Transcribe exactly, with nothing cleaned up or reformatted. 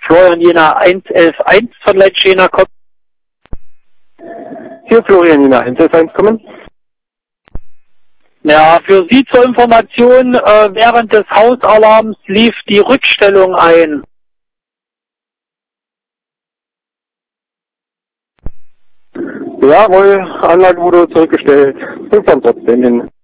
Florian Jena eins elf eins von Leitschena kommt. Hier Florian Jena eins elf eins kommen. Ja, für Sie zur Information, äh, während des Hausalarms lief die Rückstellung ein. Jawohl, Anlage wurde zurückgestellt. Wir fahren trotzdem hin.